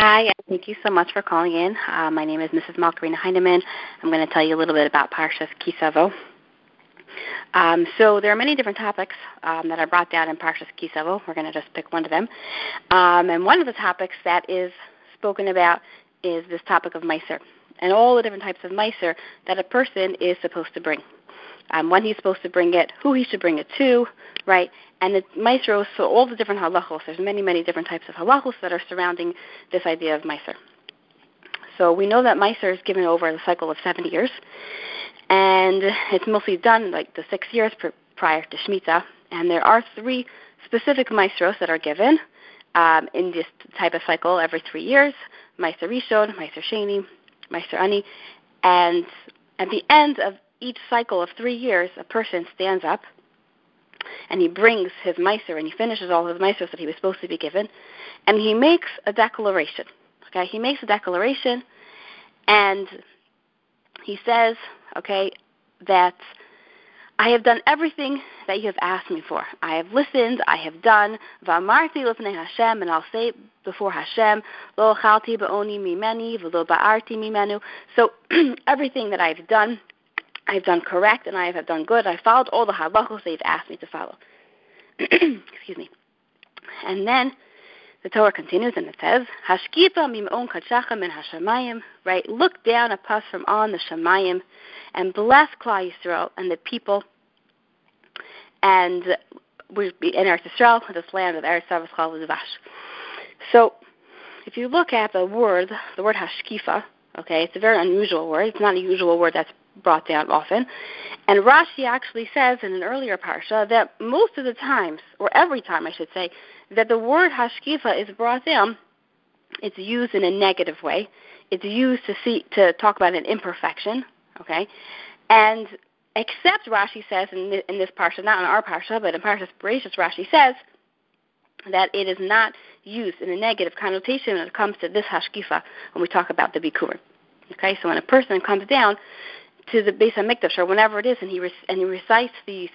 Hi, thank you so much for calling in. My name is Mrs. Malkarina Heineman. I'm going to tell you a little bit about Parshas Ki Savo. So there are many different topics that are brought down in Parshas Ki Savo. We're going to just pick one of them. And one of the topics that is spoken about is this topic of Meiser and all the different types of Meiser that a person is supposed to bring. When he's supposed to bring it, who he should bring it to, right? And the Meiser, so all the different halachos, there's many, many different types of halachos that are surrounding this idea of Meiser. So we know that Meiser is given over the cycle of 7 years, and it's mostly done like the 6 years prior to Shemitah, and there are 3 specific Meiseros that are given in this type of cycle every 3 years: Meiser Rishon, Meiser Sheni, Meiser Ani, and at the end of each cycle of 3 years, a person stands up and he brings his Meiser and he finishes all his Meiseros that he was supposed to be given, and he makes a declaration. Okay, he makes a declaration, and he says, okay, that I have done everything that you have asked me for. I have listened, I have done, v'amarti lefnei Hashem, and I'll say before Hashem, lo achalti ba'oni mimeni, v'lo ba'arti mimenu. So everything that I've done correct, and I have done good. I followed all the halachos that you've asked me to follow. Excuse me. And then the Torah continues, and it says, Hashkifa mim'on kadshacha min hashamayim, right? Look down upon us from on the Shamayim, and bless Klal Yisrael and the people, and we be in Eretz Yisrael, this land of Eretz Yisrael Zavash. So, if you look at the word Hashkifa, okay, it's a very unusual word. It's not a usual word that's brought down often. And Rashi actually says in an earlier parsha that most of the times, or every time I should say, that the word hashkifa is brought down, it's used in a negative way. It's used to talk about an imperfection, okay? And except Rashi says in this parsha, not in our parsha, but in Parshas Bereshis, Rashi says that it is not used in a negative connotation when it comes to this hashkifa when we talk about the bikurim. Okay, so when a person comes down to the Beis HaMikdash or whenever it is, and he recites these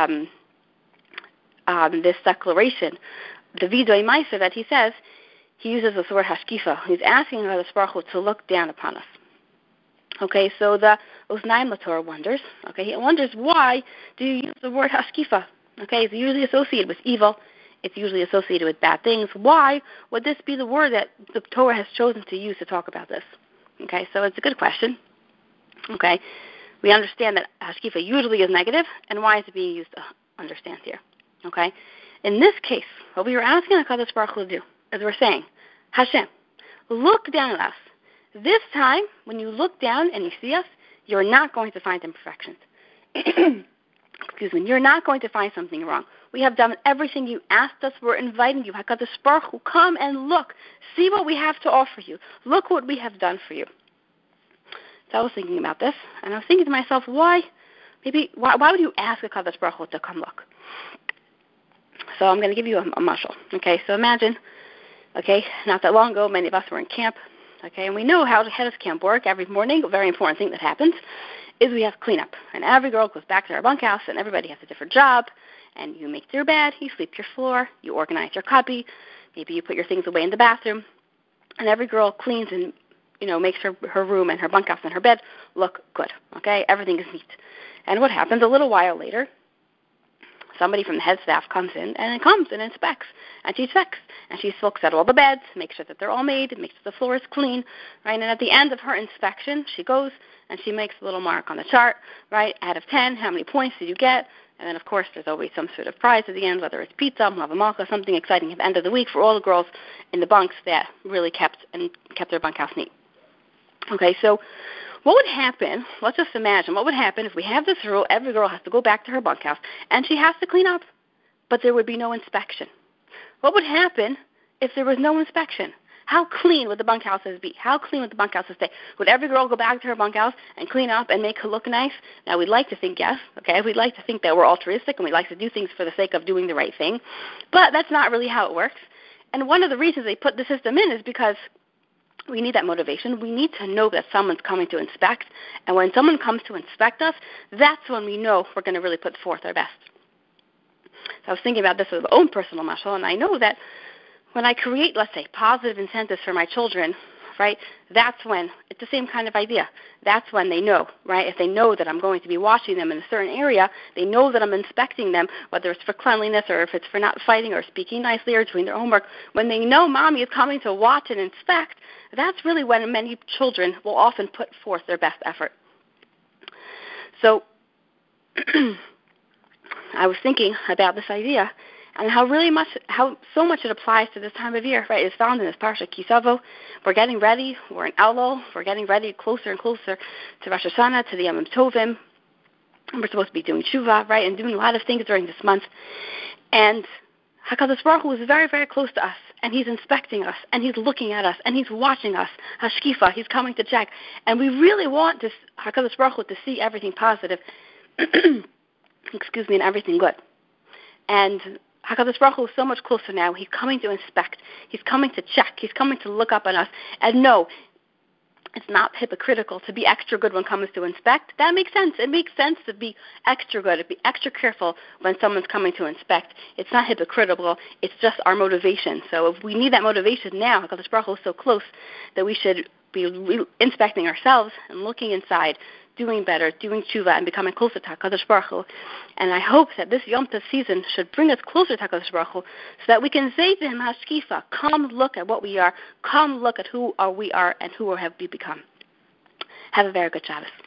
this declaration, the Vidui Meiser that he says, he uses this word hashkifa. He's asking HaKadosh Baruch Hu to look down upon us. Okay, so the Oznaim LaTorah wonders. Okay, he wonders, why do you use the word hashkifa? Okay, it's usually associated with evil. It's usually associated with bad things. Why would this be the word that the Torah has chosen to use to talk about this? Okay, so it's a good question. Okay, we understand that hashkifa usually is negative, and why is it being used to understand here? Okay, in this case, what we were asking HaKadosh Baruch Hu to do is we're saying, Hashem, look down at us. This time, when you look down and you see us, you're not going to find imperfections. Excuse me, you're not going to find something wrong. We have done everything you asked us. We're inviting you, HaKadosh Baruch Hu, come and look. See what we have to offer you. Look what we have done for you. So I was thinking about this, and I was thinking to myself, why would you ask HaKadosh Baruch Hu to come look? So I'm going to give you a mashal. Okay, so imagine, okay, not that long ago, many of us were in camp, okay, and we know how does camp work. Every morning, a very important thing that happens is we have cleanup, and every girl goes back to her bunkhouse, and everybody has a different job, and you make your bed, you sweep your floor, you organize your cubby, maybe you put your things away in the bathroom, and every girl cleans and makes her room and her bunkhouse and her bed look good, okay? Everything is neat. And what happens, a little while later, somebody from the head staff comes in and inspects, and she checks, and she looks at all the beds, makes sure that they're all made, makes sure the floor is clean, right? And at the end of her inspection, she goes and she makes a little mark on the chart, right? Out of 10, how many points did you get? And then, of course, there's always some sort of prize at the end, whether it's pizza, malva malka, something exciting at the end of the week for all the girls in the bunks that really kept their bunkhouse neat. Okay, so what would happen, let's just imagine, what would happen if we have this rule, every girl has to go back to her bunkhouse, and she has to clean up, but there would be no inspection? What would happen if there was no inspection? How clean would the bunkhouses be? How clean would the bunkhouses stay? Would every girl go back to her bunkhouse and clean up and make her look nice? Now, we'd like to think yes, okay? We'd like to think that we're altruistic and we like to do things for the sake of doing the right thing, but that's not really how it works. And one of the reasons they put the system in is because we need that motivation. We need to know that someone's coming to inspect. And when someone comes to inspect us, that's when we know we're going to really put forth our best. So I was thinking about this with my own personal mashal, and I know that when I create, let's say, positive incentives for my children, right, that's when, it's the same kind of idea. That's when they know, right? If they know that I'm going to be watching them in a certain area, they know that I'm inspecting them, whether it's for cleanliness or if it's for not fighting or speaking nicely or doing their homework. When they know Mommy is coming to watch and inspect, that's really when many children will often put forth their best effort. So I was thinking about this idea and how so much it applies to this time of year, right? It's found in this Parsha Kisavo. We're getting ready. We're in Elul. We're getting ready closer and closer to Rosh Hashanah, to the Yom Tovim. And we're supposed to be doing Tshuva, right, and doing a lot of things during this month. And HaKadosh Baruch Hu is very, very close to us, and He's inspecting us, and He's looking at us, and He's watching us. Hashkifa, He's coming to check. And we really want this HaKadosh Baruch Hu to see everything positive, and everything good. And HaKadosh Baruch Hu is so much closer now. He's coming to inspect. He's coming to check. He's coming to look up on us. And no, it's not hypocritical to be extra good when it comes to inspect. That makes sense. It makes sense to be extra good, to be extra careful when someone's coming to inspect. It's not hypocritical. It's just our motivation. So if we need that motivation now, HaKadosh Baruch Hu is so close that we should be inspecting ourselves and looking inside, doing better, doing tshuva, and becoming closer to HaKadosh Baruch Hu. And I hope that this Yom Tov season should bring us closer to HaKadosh Baruch Hu so that we can say to Him, Hashkifa, come look at what we are, come look at who we are and who have we become. Have a very good Shabbos.